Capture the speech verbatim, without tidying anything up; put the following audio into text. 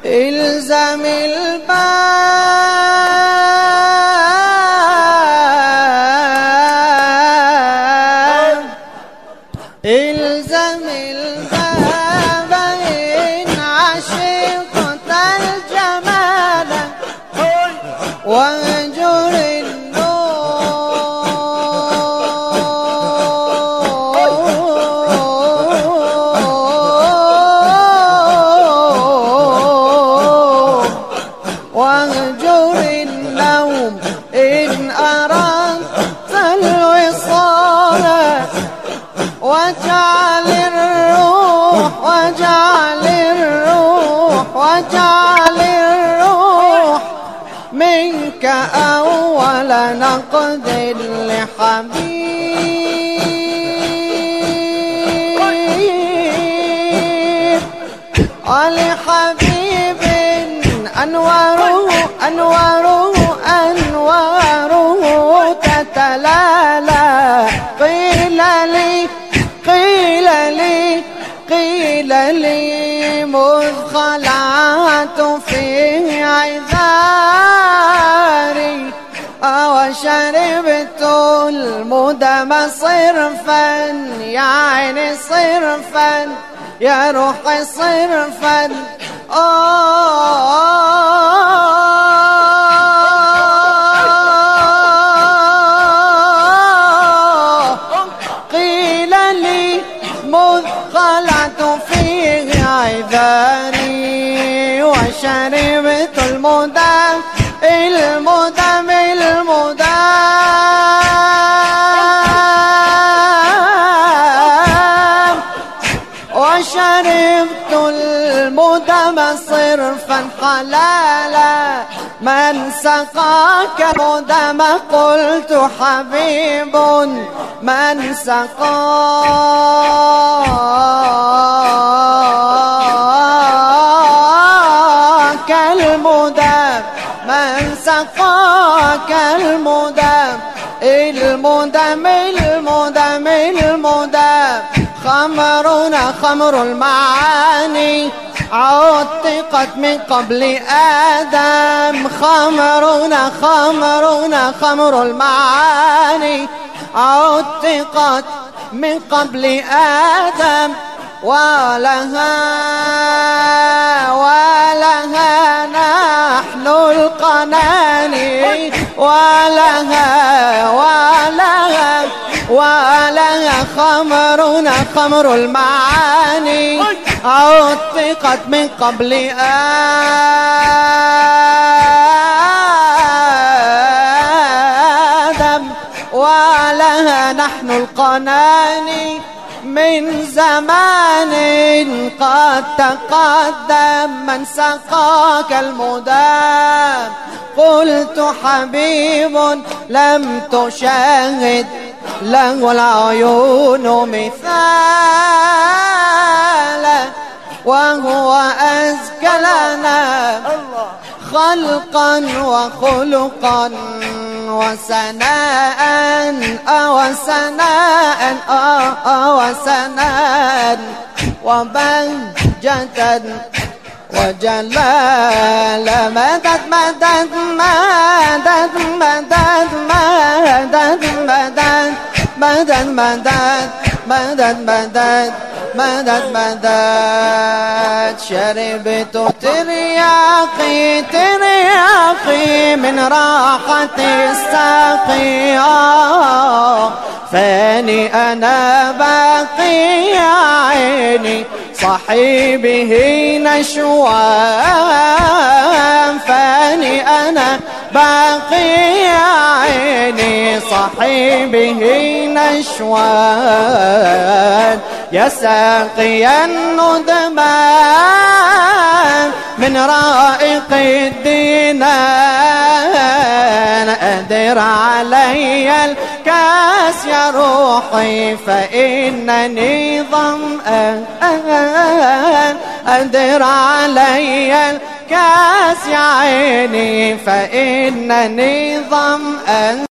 الزم الباب الزم الباب إن عشقت الجمال واهجر واهجر النوم إن أردت الوصال واجعل الروح واجعل الروح واجعل الروح منك أول نقد لحبيب ولحبيب أنواره أنواره أنواره تتلالى قيل لي قيل لي قيل لي مذ خلعت في عذاري وشربت المدم صرفا يا عيني صرفا يا روحي صرفا قيل لي مذ خلعت فيه عذاري وشربت المدام المدام المدام وشربت المدام صرفا حلالا من سقاك المدام قلت حبيب من سقاك المدام من سقاك المدام المدام المدام المدام خمرنا خمر المعاني عتقت من قبل آدم خمرنا خمرنا خمر المعاني عتقت من قبل آدم ولها ولها نحن القناني ولها ولها ولها خمرنا خمر المعاني عتقت من قبل آدم ولها نحن القناني من زمان قد تقدم من سقاك المدام قلت حبيب لم تشاهد له العيون مثالا وهو أزكى لنا خلقا وخلقا وسناء وسناء وسناء وبهجة وجلال مدد مدد مدد مدد مدد مدد مدد مدد مدد مدد مدد مدد شربت ترياقي ترياقي من راحة الساقي فاني أنا باقي يا عيني صحيبه نشوان فاني أنا باقي يا عيني صحيبه نشوان يا ساقي الندمان من رائق الدينان أدر علي الكاس يا روحي فإنني ظمآن أدر علي الكاس يا عيني فإنني ظمآن